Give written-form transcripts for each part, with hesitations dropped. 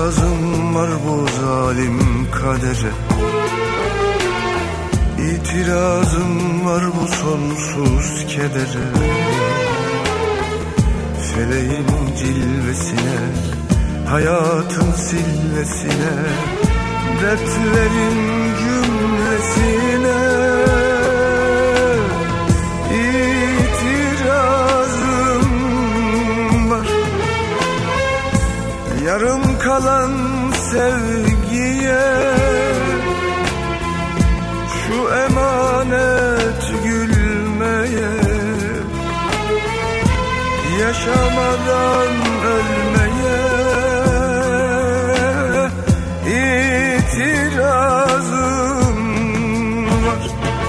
İtirazım var bu zalim kadere, İtirazım var bu sonsuz kedere. Feleğin cilvesine, hayatın sillesine, dertlerin cümlesine itirazım var. Yarım kalan sevgiye, şu emanet gülmeye, yaşamadan ölmeye itirazım var.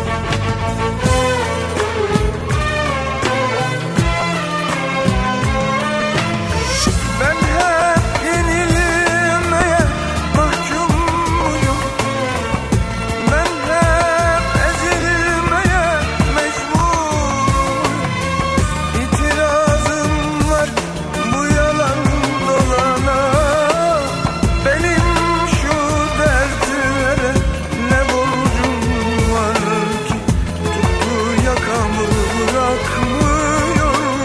Ben hep yenilmeye mahkum muyum? Ben hep ezilmeye mecburum. İtirazım var bu yalan dolana, benim şu dertlere ne borcum var ki? Tuttu yakamı bırakmıyorum.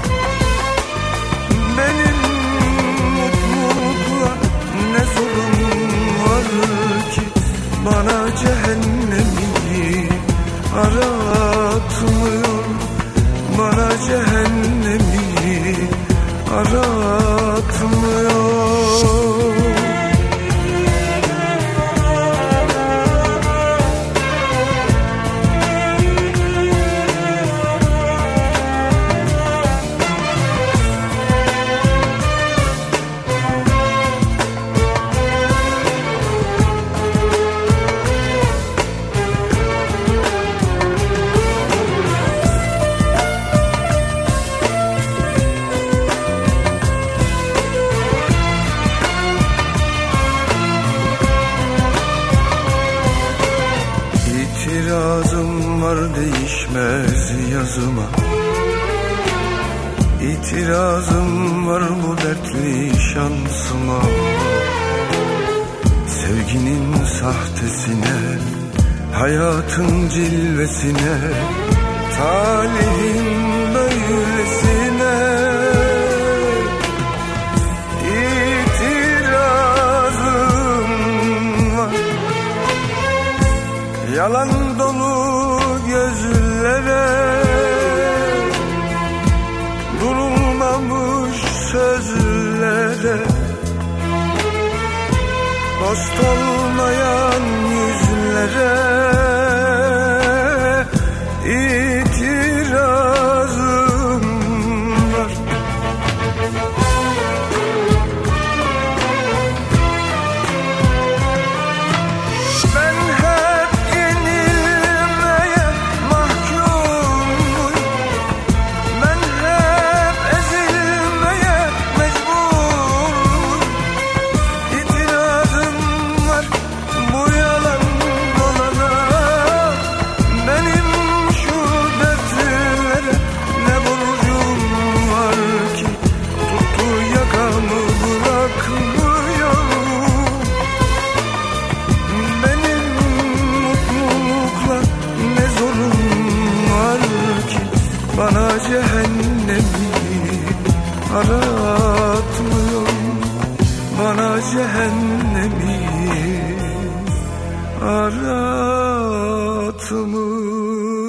Benim mutlulukla ne sorun var ki? Bana cehennemi aratmıyor, bana cehennemi aratmıyor. İtirazım var değişmez yazıma, İtirazım var bu dertli şansıma. Sevginin sahtesine, hayatın cilvesine, talihin böylesine itirazım var. Yalan dolu gözlere, durulmamış sözlere, dost olmayan yüzlere itirazım var. Ben hep yenilmeye mahkumum. Ben hep ezilmeye mecburum. İtirazım var bu yalan dolana, benim şu dertlere ne borcum var ki? Tuttu yakamı bırakmıyor. Benim mutlulukla ne zorum var ki? Bana cehennemi aratmıyor, bana cehennemi aratmıyor.